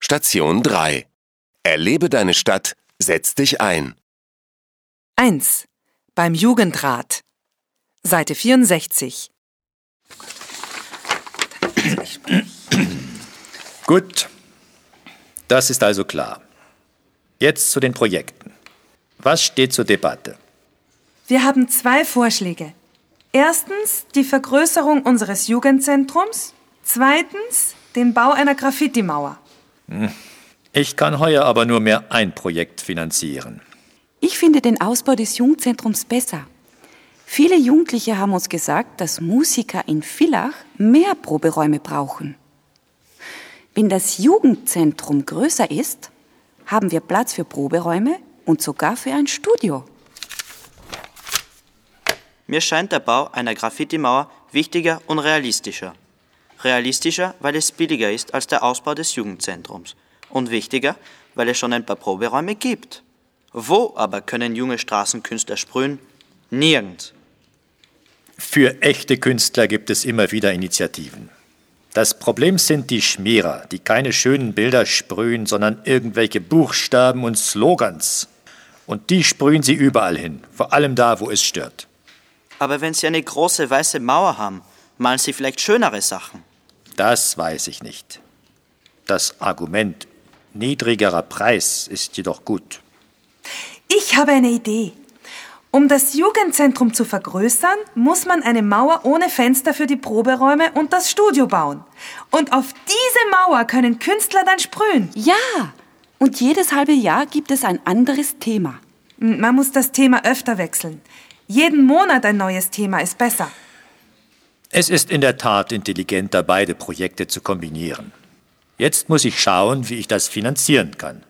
Station 3. Erlebe deine Stadt, setz dich ein. 1. Beim Jugendrat. Seite 64. Gut, das ist also klar. Jetzt zu den Projekten. Was steht zur Debatte? Wir haben 2 Vorschläge. Erstens die Vergrößerung unseres Jugendzentrums. Zweitens den Bau einer Graffiti-Mauer. Ich kann heuer aber nur mehr ein Projekt finanzieren. Ich finde den Ausbau des Jugendzentrums besser. Viele Jugendliche haben uns gesagt, dass Musiker in Villach mehr Proberäume brauchen. Wenn das Jugendzentrum größer ist, haben wir Platz für Proberäume und sogar für ein Studio. Mir scheint der Bau einer Graffiti-Mauer wichtiger und realistischer. Realistischer, weil es billiger ist als der Ausbau des Jugendzentrums. Und wichtiger, weil es schon ein paar Proberäume gibt. Wo aber können junge Straßenkünstler sprühen? Nirgends. Für echte Künstler gibt es immer wieder Initiativen. Das Problem sind die Schmierer, die keine schönen Bilder sprühen, sondern irgendwelche Buchstaben und Slogans. Und die sprühen sie überall hin, vor allem da, wo es stört. Aber wenn Sie eine große weiße Mauer haben, malen Sie vielleicht schönere Sachen. Das weiß ich nicht. Das Argument niedrigerer Preis ist jedoch gut. Ich habe eine Idee. Um das Jugendzentrum zu vergrößern, muss man eine Mauer ohne Fenster für die Proberäume und das Studio bauen. Und auf diese Mauer können Künstler dann sprühen. Ja, und jedes halbe Jahr gibt es ein anderes Thema. Man muss das Thema öfter wechseln. Jeden Monat ein neues Thema ist besser. Es ist in der Tat intelligenter, beide Projekte zu kombinieren. Jetzt muss ich schauen, wie ich das finanzieren kann.